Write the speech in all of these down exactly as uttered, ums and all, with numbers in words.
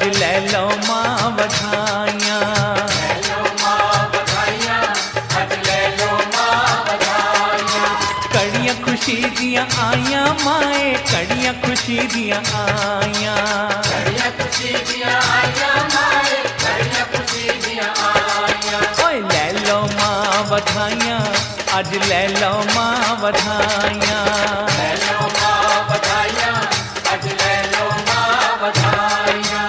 ले लो माँ बधाइयाँ। ले लो माँ बधाइयाँ, आज ले लो माँ बधाइयाँ। कड़ियाँ खुशी दियाँ आइयाँ माए, कड़ियाँ खुशी दियाँ आइयाँ। कड़ियाँ खुशी दियाँ आइयाँ माए, कड़ियाँ खुशी दियाँ आइयाँ। ओए ले लो माँ बधाइयाँ, आज ले लो माँ बधाइयाँ। ले लो माँ बधाइयाँ, आज ले लो माँ बधाइयाँ।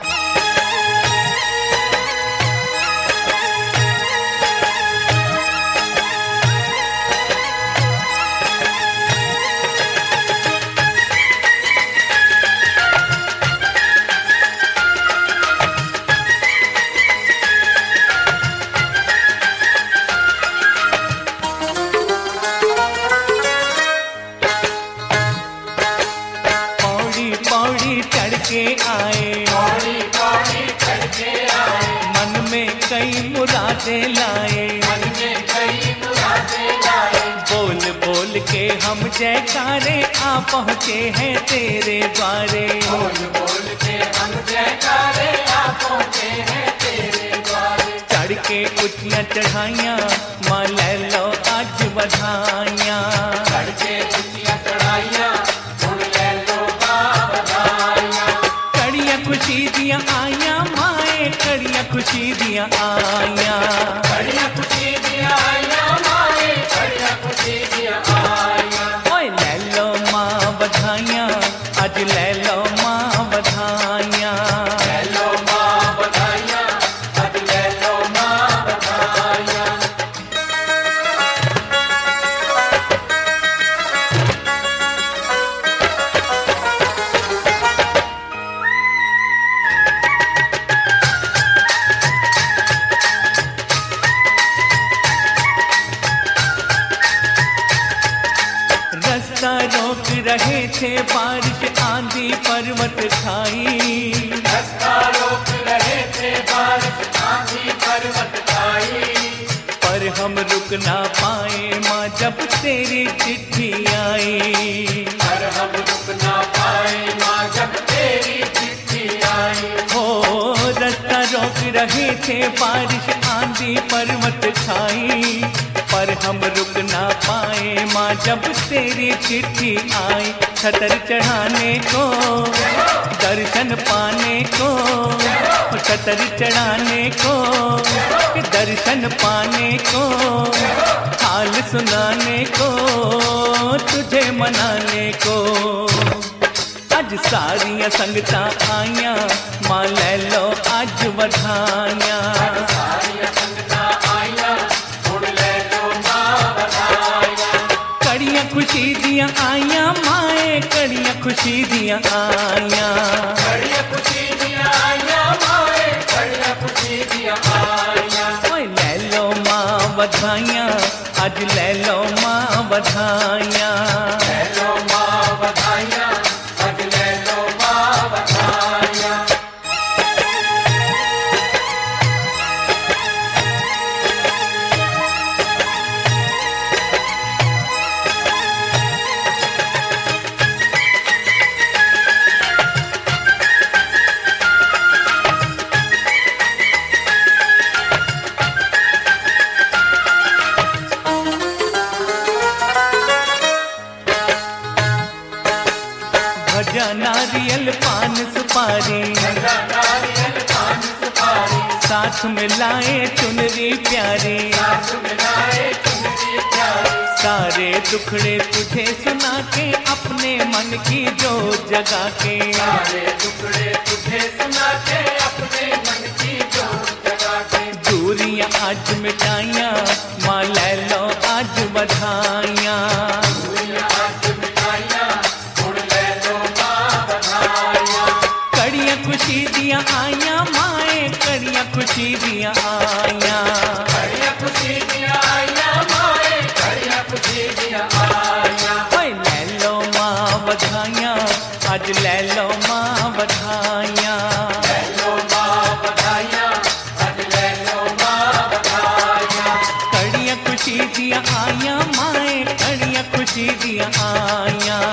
पौड़ी चढ़ के आए, पौड़ी पौड़ी चढ़ के आए, मन में कई मुरादें लाए। मन में कई मुरादें लाए। बोल बोल के हम जयकारे आ पहुँचे हैं तेरे द्वारे। बोल बोल के हम जयकारे आ पहुँचे हैं तेरे द्वारे। चढ़ के ऊँचियाँ चढ़ाइयाँ माँ ले लो आज बधाइयाँ। चढ़ के ऊँचियाँ चढ़ाइयाँ, सुन ले लो माँ बधाइयाँ। कड़ियाँ खुशी दियाँ आइयाँ माए, कड़ियाँ खुशी दियाँ आइयाँ। कड़ियाँ खुशी दियाँ आइयाँ माए, कड़ियाँ खुशी दियाँ आइयाँ। ओए ले लो माँ बधाइयाँ, आज ले लो माँ बधाइयाँ। ले लो माँ बधाइयाँ, आज ले लो माँ बधाइयाँ। रास्ता रोक रहे थे बारिश आंधी पर्वत खाई। रास्ता रोक रहे थे बारिश आंधी पर्वत खाई। पर हम रुक ना पाए माँ जब तेरी चिट्ठी आई। पर हम रुक ना पाए माँ जब तेरी चिट्ठी आई। हो रास्ता रोक रहे थे बारिश आंधी पर्वत खाई। पर हम रुक ना पाए माँ जब तेरी चिट्ठी आई। छतर चढ़ाने को, दर्शन पाने को, छतर चढ़ाने को, दर्शन पाने को, हाल सुनाने को, तुझे मनाने को। आज सारियां संगता आइयां माँ ले लो आज बधाइयाँ। सारियां संगता आइयां, सुन ले लो माँ बधाइयाँ। कड़ियाँ खुशी दियाँ आइयाँ माए, कड़ियाँ खुशी दियाँ आइयाँ। कड़ियाँ खुशी दियाँ आइयाँ माए, कड़ियाँ खुशी दियाँ आइयाँ। ओए ले लो माँ बधाइयाँ, आज ले लो माँ बधाइयाँ। ले लो माँ बधाइयाँ, आज ले लो माँ बधाइयाँ। भजा नारियल पान सुपारी, भजा नारियल पान सुपारी, साथ में लाए चुनरी प्यारी। साथ मिलाए चुनरी प्यारी। सारे दुखड़े तुझे सुना के अपने मन की जोत जगा के। सारे टुकड़े तुझे सुना के अपने मन की जोत जगा के। दूरियां आज मिटाइयां माँ ले लो आज बधाइयाँ। दूरियां आज मिटाइयां, सुन ले लो माँ बधाइयाँ। कड़ियाँ खुशी दियाँ आइयाँ माए, कड़ियाँ खुशी दियाँ आइयाँ। कड़ियाँ खुशी दियाँ आइयाँ माए, कड़ियाँ खुशी दियाँ आइयाँ। ओए ले लो माँ बधाइयाँ, आज ले लो माँ बधाइयाँ। ले लो माँ बधाइयाँ, आज ले लो माँ बधाइयाँ। कड़ियाँ खुशी दियाँ आइयाँ माए, कड़ियाँ खुशी दियाँ आइयाँ।